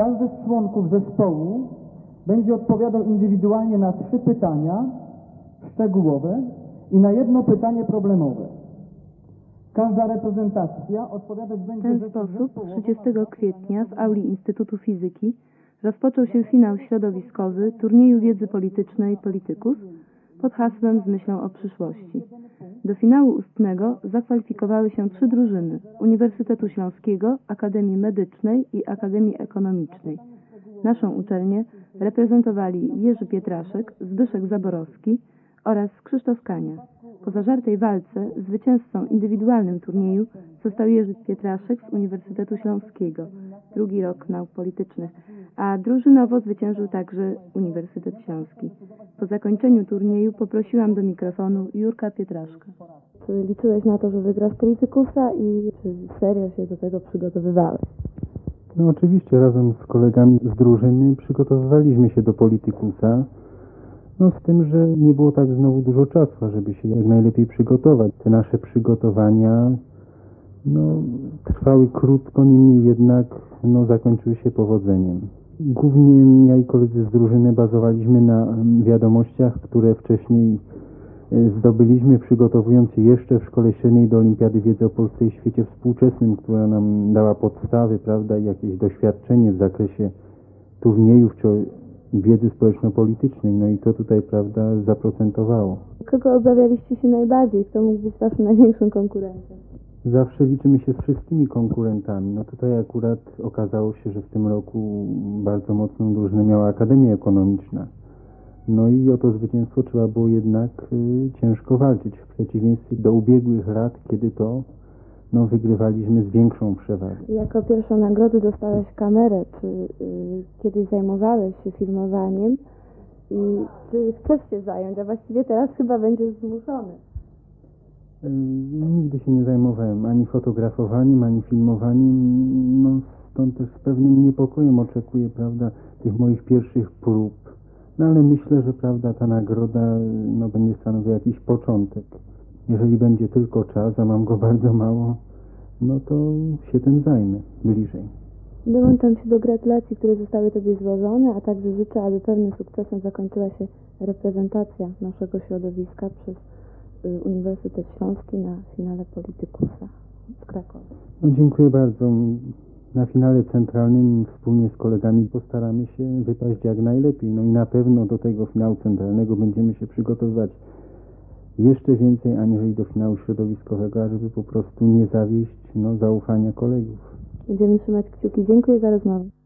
Każdy z członków zespołu będzie odpowiadał indywidualnie na 3 pytania szczegółowe i na 1 pytanie problemowe. Każda reprezentacja odpowiadać będzie... W ten sposób 30 kwietnia w auli Instytutu Fizyki rozpoczął się finał środowiskowy turnieju wiedzy politycznej Politykus pod hasłem Z myślą o przyszłości. Do finału ustnego zakwalifikowały się 3 drużyny Uniwersytetu Śląskiego, Akademii Medycznej i Akademii Ekonomicznej. Naszą uczelnię reprezentowali Jerzy Pietraszek, Zbyszek Zaborowski oraz Krzysztof Kania. Po zażartej walce zwycięzcą indywidualnym turnieju został Jerzy Pietraszek z Uniwersytetu Śląskiego, 2. rok nauk politycznych, a drużynowo zwyciężył także Uniwersytet Śląski. Po zakończeniu turnieju poprosiłam do mikrofonu Jurka Pietraszka. Czy liczyłeś na to, że wygrasz Politykusa i czy serio się do tego przygotowywałeś? No oczywiście razem z kolegami z drużyny przygotowywaliśmy się do Politykusa. No z tym, że nie było tak znowu dużo czasu, żeby się jak najlepiej przygotować. Te nasze przygotowania trwały krótko, niemniej jednak zakończyły się powodzeniem. Głównie ja i koledzy z drużyny bazowaliśmy na wiadomościach, które wcześniej zdobyliśmy, przygotowując się jeszcze w szkole średniej do Olimpiady Wiedzy o Polsce i Świecie Współczesnym, która nam dała podstawy, prawda, i jakieś doświadczenie w zakresie turniejów czy wiedzy społeczno-politycznej. No i to tutaj, prawda, zaprocentowało. Kogo obawialiście się najbardziej? Kto mógł być waszym największym konkurentem? Zawsze liczymy się z wszystkimi konkurentami. No tutaj akurat okazało się, że w tym roku bardzo mocną drużynę miała Akademia Ekonomiczna. No i o to zwycięstwo trzeba było jednak ciężko walczyć, w przeciwieństwie do ubiegłych lat, kiedy to wygrywaliśmy z większą przewagą. Jako pierwszą nagrodę dostałeś kamerę. Czy kiedyś zajmowałeś się filmowaniem i czy chcesz się zająć, a właściwie teraz chyba będziesz zmuszony? Nigdy się nie zajmowałem ani fotografowaniem, ani filmowaniem. Stąd też z pewnym niepokojem oczekuję, prawda, tych moich pierwszych prób. No ale myślę, że prawda, ta nagroda będzie stanowiła jakiś początek. Jeżeli będzie tylko czas, a mam go bardzo mało, to się tym zajmę bliżej. Dołączam się do gratulacji, które zostały Tobie złożone, a także życzę, aby pewnym sukcesem zakończyła się reprezentacja naszego środowiska przez Uniwersytet Śląski na finale Politykusa w Krakowie. Dziękuję bardzo. Na finale centralnym wspólnie z kolegami postaramy się wypaść jak najlepiej. I na pewno do tego finału centralnego będziemy się przygotowywać jeszcze więcej aniżeli do finału środowiskowego, ażeby po prostu nie zawieść zaufania kolegów. Będziemy trzymać kciuki. Dziękuję za rozmowę.